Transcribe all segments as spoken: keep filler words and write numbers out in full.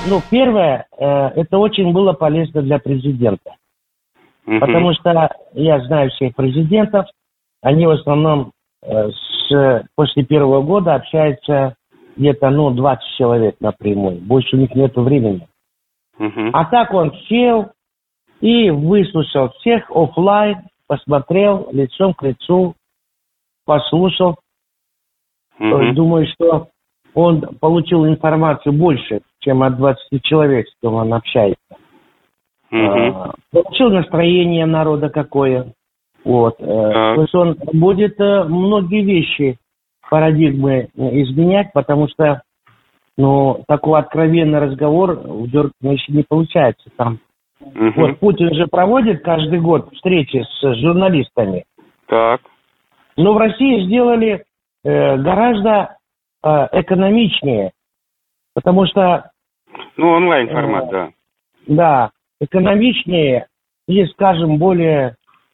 Ну, первое, э, это очень было полезно для президента. Uh-huh. Потому что я знаю всех президентов, они в основном э, с, после первого года общаются где-то, ну, двадцать человек напрямую. Больше у них нет времени. Uh-huh. А так он сел и выслушал всех офлайн, посмотрел лицом к лицу, послушал. Uh-huh. Думаю, что он получил информацию больше, чем от двадцати человек, с кем он общается. Uh-huh. Получил настроение народа какое. Вот. Uh-huh. То есть он будет многие вещи, парадигмы изменять, потому что, ну, такой откровенный разговор в Дёркмеше не получается там. Uh-huh. Вот Путин же проводит каждый год встречи с журналистами. Так. Но в России сделали э, гораздо э, экономичнее, потому что... Ну, онлайн-формат, э, да. Да, экономичнее и, скажем, более,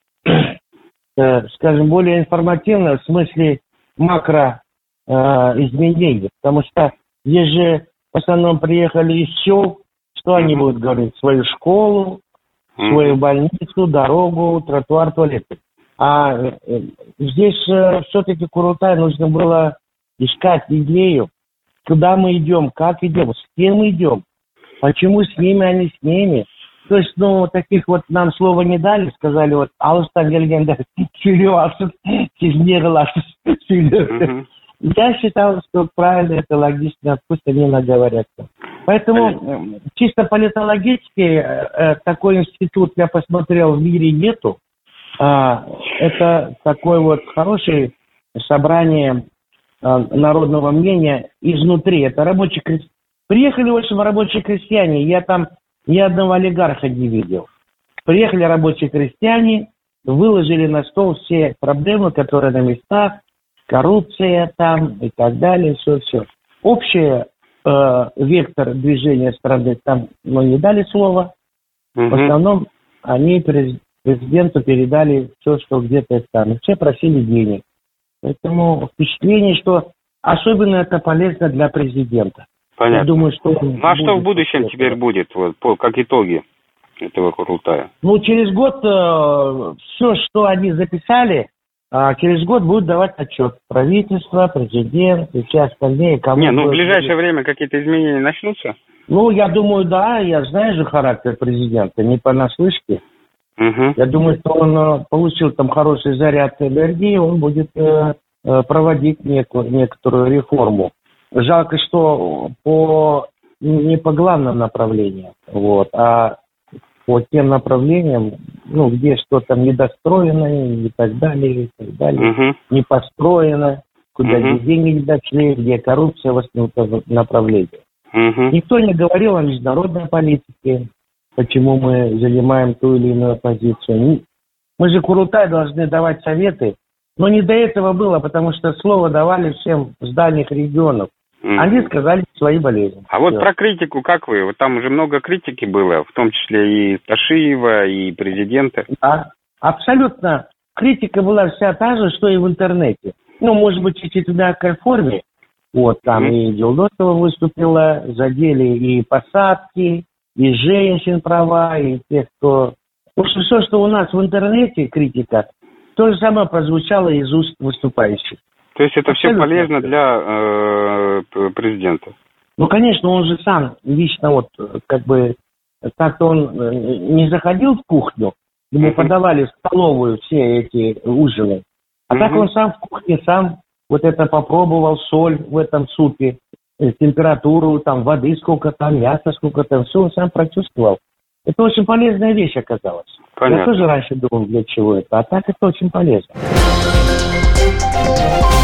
э, скажем, более информативно в смысле макро э, изменений, потому что здесь же в основном приехали из сел, что mm-hmm. они будут говорить? Свою школу, mm-hmm. свою больницу, дорогу, тротуар, туалеты. А э, здесь э, все-таки Курултай нужно было искать идею, куда мы идем, как идем, с кем идем, почему с ними, а не с ними. То есть, ну, таких вот нам слова не дали, сказали, вот, алыстан келгенде сөйлеу сіз не қыласыз сөйлеу. Я считал, что правильно, это логично, пусть они наговорятся. Поэтому чисто политологически э, такой институт, я посмотрел, в мире нету. А, это такое вот хорошее собрание а, народного мнения изнутри. Это рабочие крестьяне. Приехали очень рабочие крестьяне, я там ни одного олигарха не видел. Приехали рабочие крестьяне, выложили на стол все проблемы, которые на местах, коррупция там и так далее, все-все. Общий э, вектор движения страны там, ну, не дали слова. Uh-huh. В основном они президенту передали все, что где-то там. Все просили денег. Поэтому впечатление, что особенно это полезно для президента. Понятно. Я думаю, что... Ну, а что в будущем теперь будет, вот, по, как итоги этого Курултая? Ну, через год э, все, что они записали, э, через год будут давать отчет. Правительство, президент и все остальные. Кому Не, ну в ближайшее будет... время какие-то изменения начнутся? Ну, я думаю, да. Я знаю же характер президента, не понаслышке. Угу. Я думаю, что он э, получил там хороший заряд энергии, он будет э, э, проводить некую, некоторую реформу. Жалко, что по, не по главным направлениям, вот, а по тем направлениям, ну, где что-то недостроено и так далее, и так далее, uh-huh. не построено, куда uh-huh. деньги не дошли, где коррупция в основном направлении. Uh-huh. Никто не говорил о международной политике, почему мы занимаем ту или иную позицию. Мы же Курултай должны давать советы, но не до этого было, потому что слово давали всем с дальних регионов. Mm-hmm. Они сказали свои болезни. А вот про критику, как вы? Вот там уже много критики было, в том числе и Ташиева, и президента. Да, абсолютно. Критика была вся та же, что и в интернете. Ну, может быть, чуть-чуть в мягкой форме. Вот, там mm-hmm. и Делдосова выступила, задели и посадки, и женщин права, и тех, кто... В общем, все, что у нас в интернете, критика, то же самое прозвучало из уст выступающих. То есть это абсолютно все полезно для э, президента? Ну, конечно, он же сам лично вот как бы как-то он не заходил в кухню, ему uh-huh. подавали в столовую все эти ужины. А uh-huh. так он сам в кухне, сам вот это попробовал, соль в этом супе, температуру, там, воды сколько там, мяса сколько там, все он сам прочувствовал. Это очень полезная вещь оказалась. Понятно. Я тоже раньше думал, для чего это, а так это очень полезно.